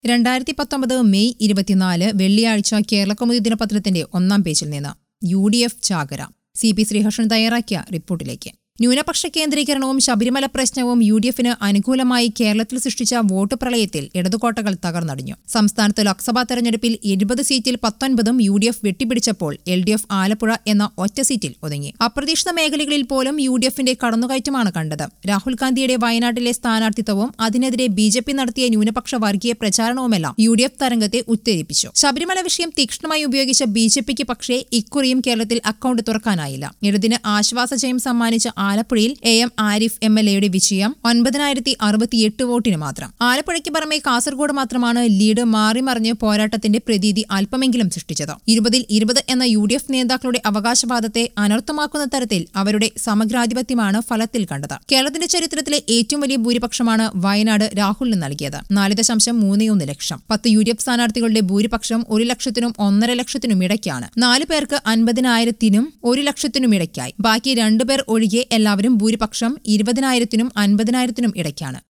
2019 May 24 വെള്ളിയാഴ്ച കേരളകൗമുദി ദിനപത്രത്തിന്റെ ഒന്നാം പേജിൽ നിന്ന് UDF ചാകര CP ശ്രീഹർഷൻ തയ്യാറാക്കിയ റിപ്പോർട്ടിലേക്ക്. ന്യൂനപക്ഷ കേന്ദ്രീകരണവും ശബരിമല പ്രശ്നവും UDFന് അനുകൂലമായി കേരളത്തിൽ സൃഷ്ടിച്ച വോട്ട് പ്രളയത്തിൽ ഇടതുകോട്ടകൾ തകർന്നടിഞ്ഞു. സംസ്ഥാനത്ത് ലോക്സഭാ തെരഞ്ഞെടുപ്പിൽ 70 സീറ്റിൽ 19ഉം UDF വെട്ടിപ്പിടിച്ചപ്പോൾ LDF ആലപ്പുഴ എന്ന ഒറ്റ സീറ്റിൽ ഒതുങ്ങി. അപ്രതീക്ഷിത മേഖലകളിൽ പോലും UDFന്റെ കടന്നുകയറ്റമാണ് കണ്ടത്. രാഹുൽ ഗാന്ധിയുടെ വയനാട്ടിലെ സ്ഥാനാർത്ഥിത്വവും അതിനെതിരെ BJP നടത്തിയ ന്യൂനപക്ഷ വർഗീയ പ്രചാരണവുമെല്ലാം UDF തരംഗത്തെ ഉത്തേജിപ്പിച്ചു. ശബരിമല വിഷയം തീക്ഷ്ണമായി ഉപയോഗിച്ച BJPക്ക് പക്ഷേ ഇക്കുറിയും കേരളത്തിൽ അക്കൌണ്ട് തുറക്കാനായില്ല. ഇടതിന് ആശ്വാസജയം സമ്മാനിച്ച ആലപ്പുഴയിൽ AM ആരിഫ് MLAയുടെ വിജയം 9068 വോട്ടിന് മാത്രം. ആലപ്പുഴയ്ക്ക് പുറമെ കാസർഗോഡ് മാത്രമാണ് ലീഡ് മാറിമറിഞ്ഞ് പോരാട്ടത്തിന്റെ പ്രതീതി അല്പമെങ്കിലും സൃഷ്ടിച്ചത്. 20-20 എന്ന UDF നേതാക്കളുടെ അവകാശവാദത്തെ അനർത്ഥമാക്കുന്ന തരത്തിൽ അവരുടെ സമഗ്രാധിപത്യമാണ് ഫലത്തിൽ കണ്ടത്. കേരളത്തിന്റെ ചരിത്രത്തിലെ ഏറ്റവും വലിയ ഭൂരിപക്ഷമാണ് വയനാട് രാഹുലിന് നൽകിയത്. 4.31 ലക്ഷം. 10 UDF സ്ഥാനാർത്ഥികളുടെ ഭൂരിപക്ഷം 1 ലക്ഷത്തിനും 1.5 ലക്ഷത്തിനും ഇടയ്ക്കാണ്. 4 പേർക്ക് 50,000-നും 1 ലക്ഷത്തിനും ഇടയ്ക്കായി. ബാക്കി 2 പേർ ഒഴികെ എല്ലാവരും ഭൂരിപക്ഷം 20,000-നും 50,000-നും ഇടയ്ക്കാണ്.